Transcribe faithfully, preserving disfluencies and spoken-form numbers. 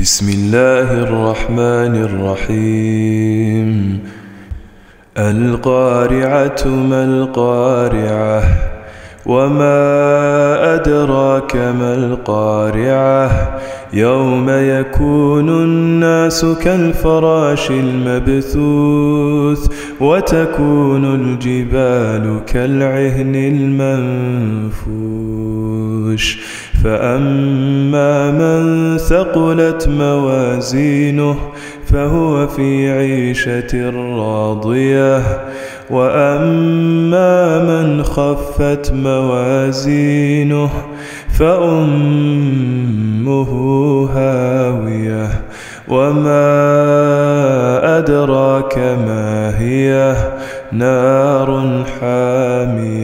بسم الله الرحمن الرحيم. القارعة ما القارعة وما أدراك ما القارعة يوم يكون الناس كالفراش المبثوث وتكون الجبال كالعهن المنفوش فأما من ثقلت موازينه فهو في عيشة راضية وأما من خفت موازينه فأمه هاوية وما أدراك ما هي نار حامية.